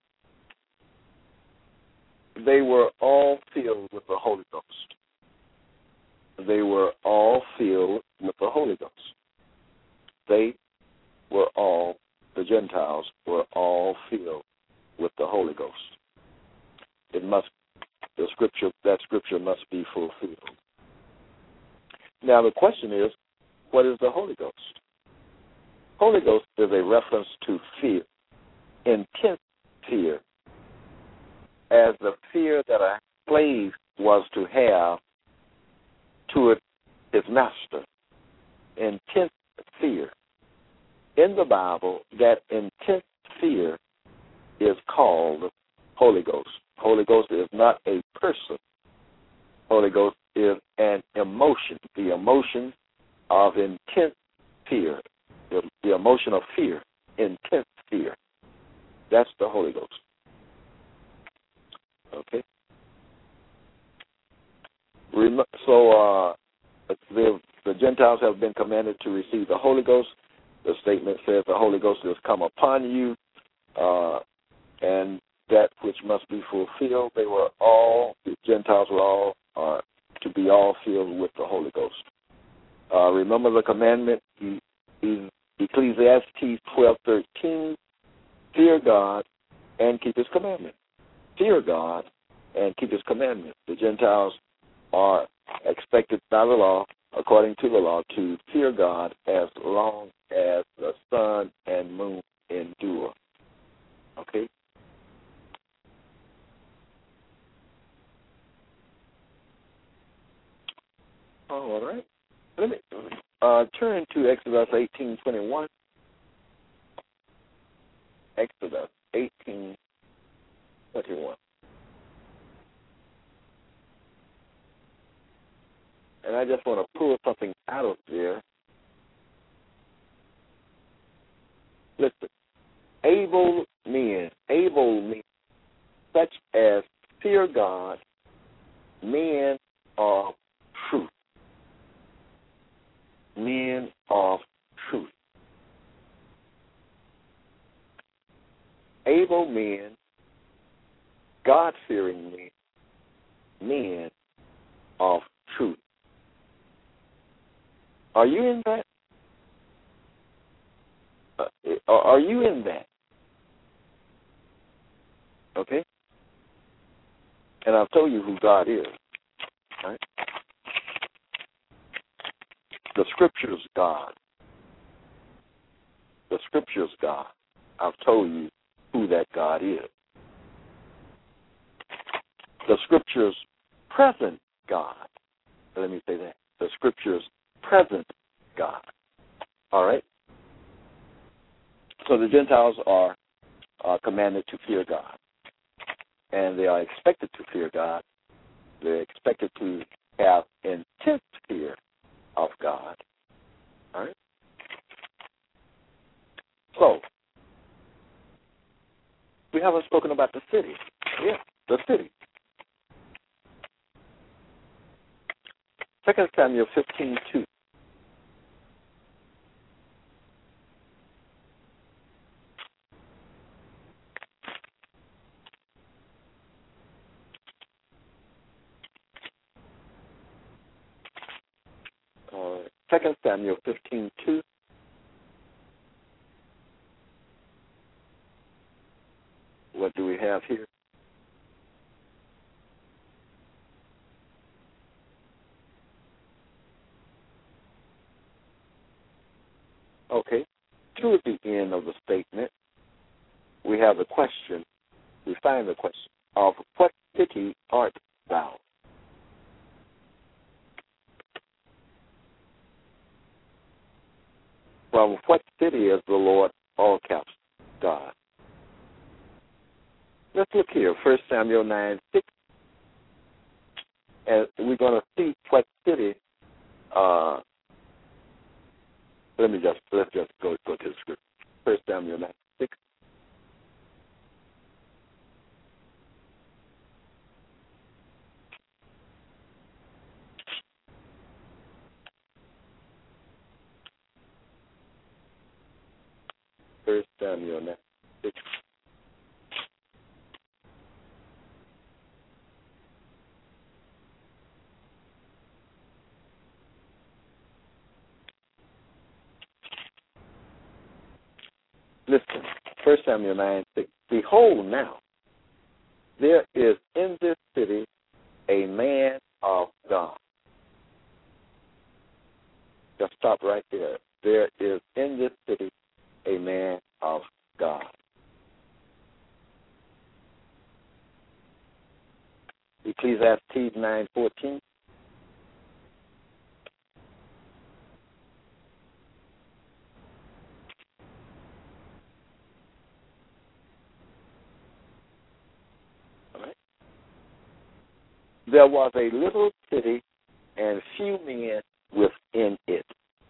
They were all filled with the Holy Ghost. They were all filled with the Holy Ghost. They were all, the Gentiles were all filled with the Holy Ghost. It must, that scripture must be fulfilled. Now the question is, what is the Holy Ghost? Holy Ghost is a reference to fear, intense fear, as the fear that a slave was to have toward his master. Intense fear. In the Bible, that intense fear is called Holy Ghost. Holy Ghost is not a person. Holy Ghost is an emotion, the emotion of intense fear, the emotion of fear, intense fear. That's the Holy Ghost. Okay? So the Gentiles have been commanded to receive the Holy Ghost. The statement says the Holy Ghost has come upon you, and that which must be fulfilled. The Gentiles were all to be all filled with the Holy Ghost. Remember the commandment, Ecclesiastes 12:13, fear God and keep his commandment. Fear God and keep his commandment. The Gentiles are expected by the law, according to the law, to fear God as long as the sun and moon endure. Okay? All right. Let me turn to Exodus 18:21. Exodus 18:21. And I just want to pull something out of there. Listen, able men, such as fear God, men of truth. Men of truth. men, God-fearing men, men of truth. Are you in that? Are you in that? Okay? And I'll tell you who God is. Right? The Scripture's God. The Scripture's God. I've told you who that God is. The Scripture's present God. Let me say that. The Scripture's present God. All right? So the Gentiles are commanded to fear God. And they are expected to fear God. They're expected to have intense fear of God. All right? So, we haven't spoken about the city. Yeah, the city. 2 Samuel 15:2. All right. 2 Samuel 15:2. What do we have here? Okay. Toward the end of the statement, we have the question. We find the question of what city art thou? From what city is the Lord, all caps, God? Let's look here, 1 Samuel 9:6. And we're going to see what city. Let's just go to the script. 1 Samuel 9:6. First Samuel 9:6. Listen, 1 Samuel 9:6. Behold now, there is in this city a man of God. Just stop right there. There is in this city a man of God. Ecclesiastes 9:14. There was a little city and few men within it.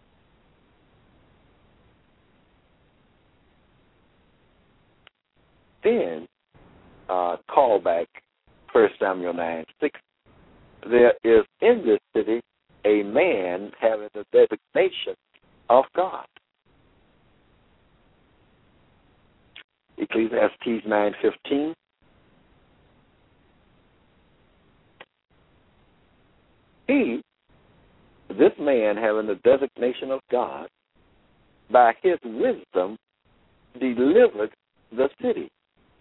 Then, call back 1 Samuel 9:6. There is in this city a man having the designation of God. Ecclesiastes 9:15. This man having the designation of God, by his wisdom delivered the city.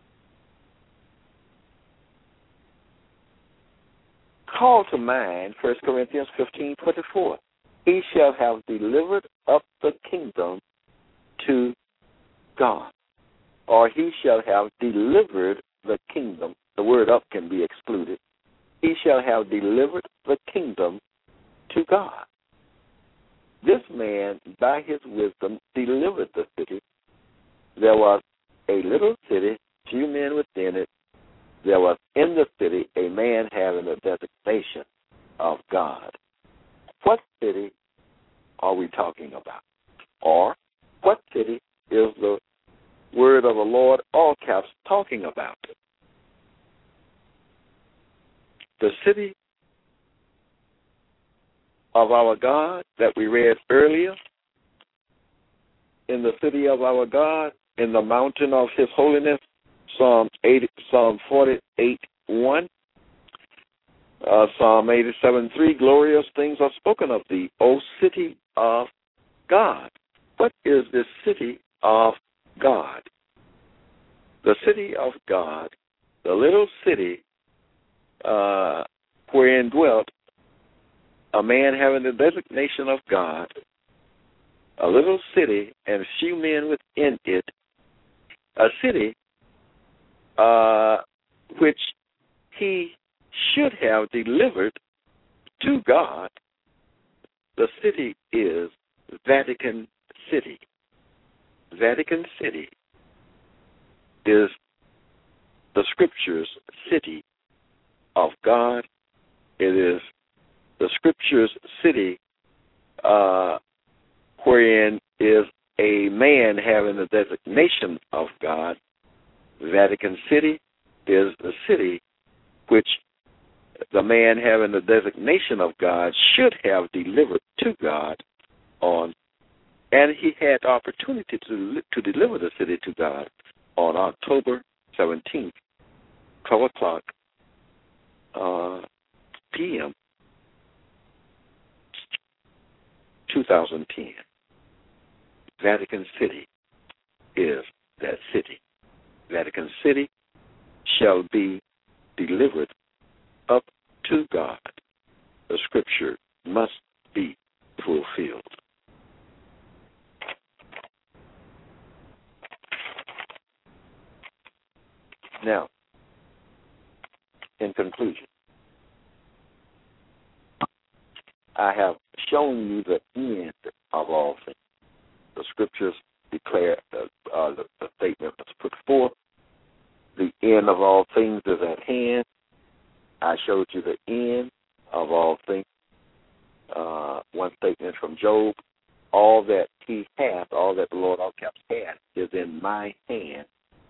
Call to mind 1 Corinthians 15:24. He shall have delivered up the kingdom to God. Or he shall have delivered the kingdom. The word up can be excluded. He shall have delivered the kingdom to God. This man, by his wisdom, delivered the city. There was a little city, few men within it. There was in the city a man having a designation of God. What city are we talking about? Or what city is the word of the Lord, all caps, talking about? The city of our God that we read earlier, in the city of our God, in the mountain of his holiness, Psalm 48:1, Psalm 87:3. Glorious things are spoken of thee, O city of God. What is the city of God? The city of God, the little city wherein dwelt a man having the designation of God, a little city and few men within it, a city which he should have delivered to God. The city is Vatican City. Vatican City is the Scripture's city of God. It is the Scripture's city wherein is a man having the designation of God. Vatican City is the city which the man having the designation of God should have delivered to God on, and he had the opportunity to deliver the city to God on October 17th, 12 o'clock p.m., 2010. Vatican City is that city. Vatican City shall be delivered up to God. The Scripture must be fulfilled. Now, in conclusion, I have shown you the end of all things. The Scriptures declare the statement was put forth. The end of all things is at hand. I showed you the end of all things. One statement from Job: all that he hath, all that the Lord all caps hath, is in my hand.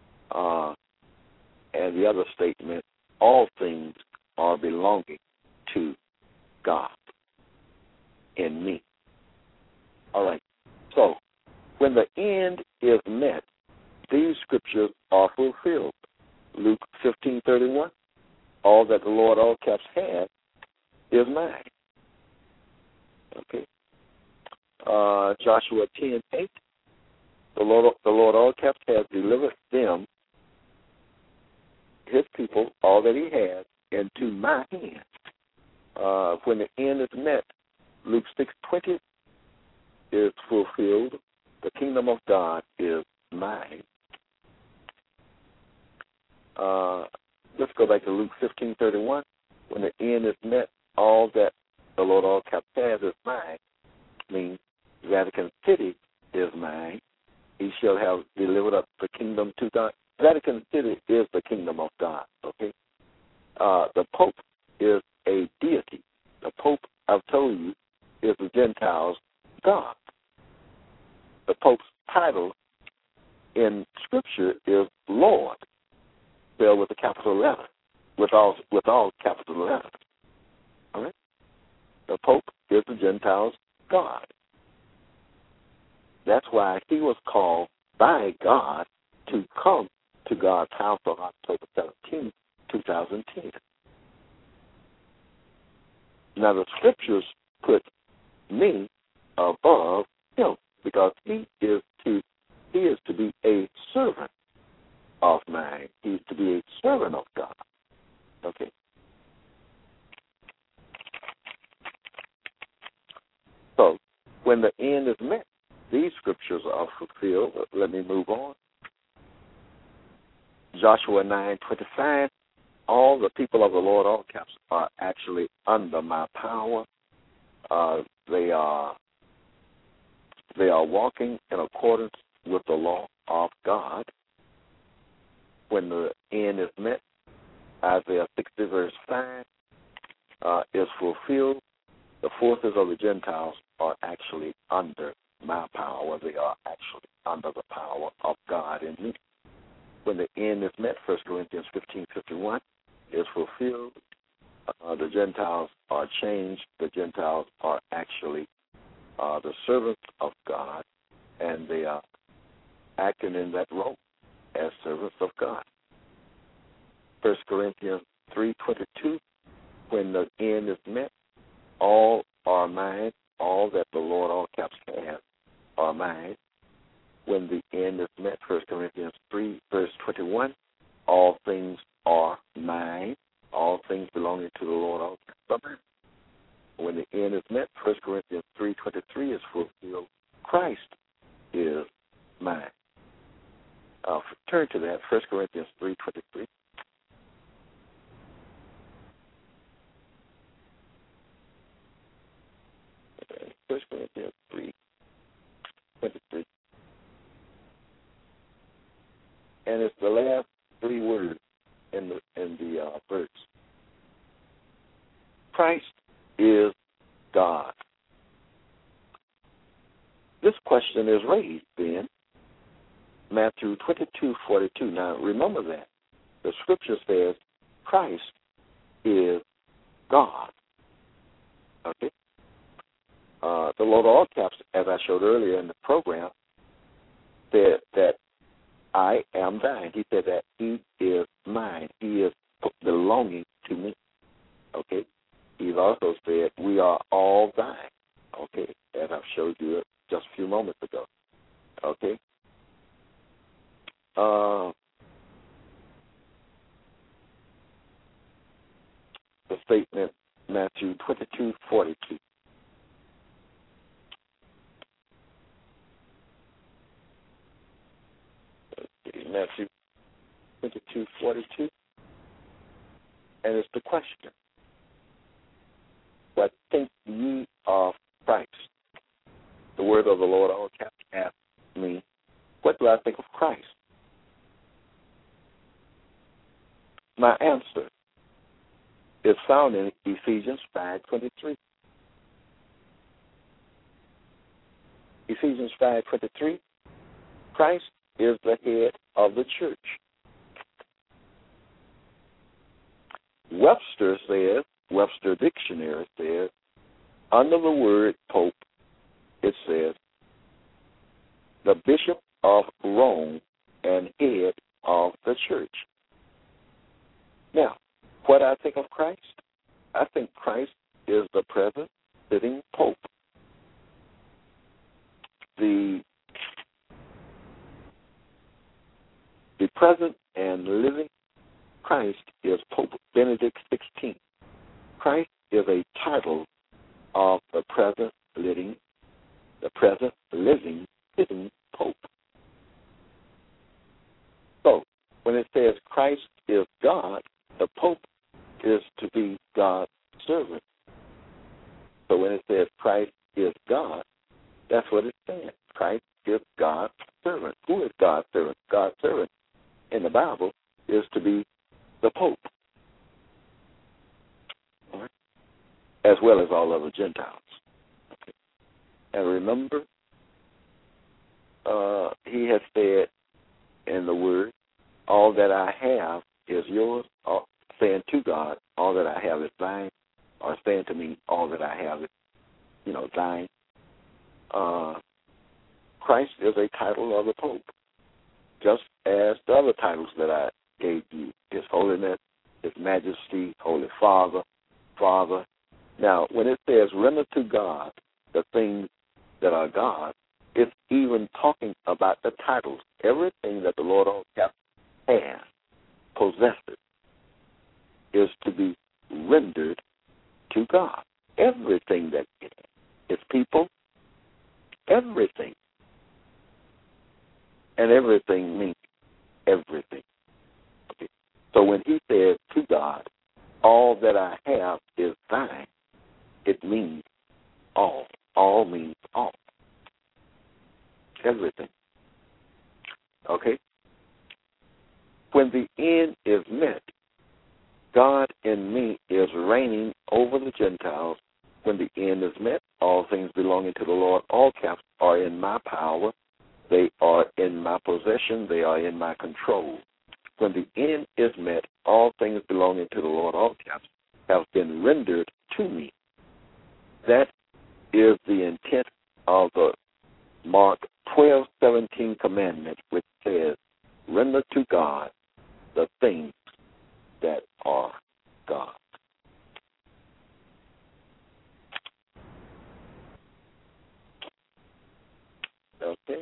And the other statement: all things are belonging to God in me. All right. So, when the end is met, these scriptures are fulfilled. Luke 15:31, all that the Lord all caps hath is mine. Okay. Joshua 10:8, the Lord all caps has delivered them, his people, all that he has, into my hand. When the end is met, Luke 6:20 is fulfilled. The kingdom of God is mine. Let's go back to Luke 15:31. When the end is met, all that the Lord all caps has is mine. Means Vatican City is mine. He shall have delivered up the kingdom to God. Vatican City is the kingdom of God. Okay. The Pope is a deity. The Pope, I've told you, is the Gentiles' God. The Pope's title in Scripture is Lord, spelled with a capital letter, with all capital letters. All right. The Pope is the Gentiles' God. That's why he was called by God to come to God's house on October 17, 2010. Now the Scriptures put me above him because he is to be a servant of mine. He is to be a servant of God. Okay. So when the end is met, these scriptures are fulfilled. Let me move on. Joshua 9:25. All the people of the Lord, all caps, are actually under my power. They are walking in accordance with the law of God. When the end is met, Isaiah 60 verse 5 is fulfilled. The forces of the Gentiles are actually under my power. They are actually under the power of God in me. When the end is met, 1 Corinthians 15:51 is fulfilled. The Gentiles are changed. The Gentiles are actually the servants of God, and they are acting in that role as servants of God. 1 Corinthians 3:22, when the end is met, all are mine, all that the Lord, all caps, has are mine. When the end is met, 1 Corinthians 3, verse 21, all things are mine, all things belonging to the Lord, all caps are mine. When the end is met, 1 Corinthians 3:23 is fulfilled. Christ is mine. Turn to that, 1 Corinthians 3:23. Okay, 1 Corinthians 3:23. And it's the last three words in the verse. Christ is God. This question is raised in Matthew 22:42. Now, remember that. The scripture says Christ is God. Okay? The Lord of all caps, as I showed earlier in the program, said that I am thine. He said that he is mine. He is belonging to me. Okay? He's also said we are all thine. Okay? As I've showed you just a few moments ago. Okay? The statement, Matthew 22:42. Matthew 22:42. And it's the question. What think ye of Christ? The word of the Lord all caps asked me, what do I think of Christ? My answer is found in Ephesians 5:23. Ephesians 5:23, Christ is the head of the church. Webster Dictionary says, under the word Pope, it says, the Bishop of Rome and head of the church. Now, what I think of Christ? I think Christ is the present sitting Pope. The present and living Christ is Pope Benedict XVI. Christ is a title of the present living sitting Pope. So, when it says Christ is God, the Pope is to be God's servant. So when it says Christ is God, that's what it's saying. Christ is God's servant. Who is God's servant? God's servant in the Bible is to be the Pope, all right, as well as all other Gentiles. Okay. And remember, he has said in the Word, all that I have is yours, saying to God, all that I have is thine, or saying to me, all that I have is, thine. Christ is a title of the Pope, just as the other titles that I gave you, His Holiness, His Majesty, Holy Father, Father. Now, when it says render to God the things that are God, it's even talking about the titles. Everything that the Lord all caps has, possesses, is to be rendered to God. Everything that it is. Its people, everything. And everything means everything. Okay. So when he says to God, all that I have is thine, it means all. All means all. Everything. Okay? When the end is met, God in me is reigning over the Gentiles. When the end is met, all things belonging to the Lord, all caps, are in my power. They are in my possession. They are in my control. When the end is met, all things belonging to the Lord, all caps, have been rendered to me. That is the intent of the Mark 12:17 commandment, which says, render to God the things that are God. Okay?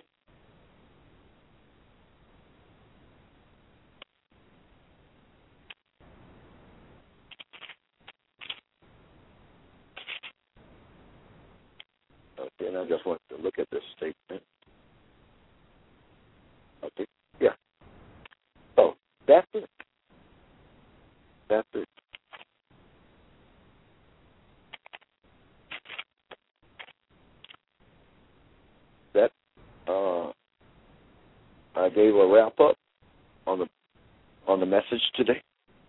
Okay, and I just want to look at this statement. Okay, yeah. So, that's it. That's it. That, I gave a wrap-up on the message today.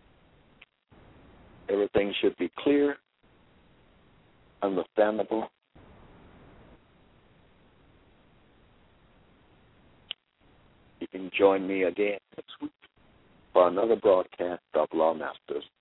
Everything should be clear, understandable. You can join me again next week for another broadcast of Law Masters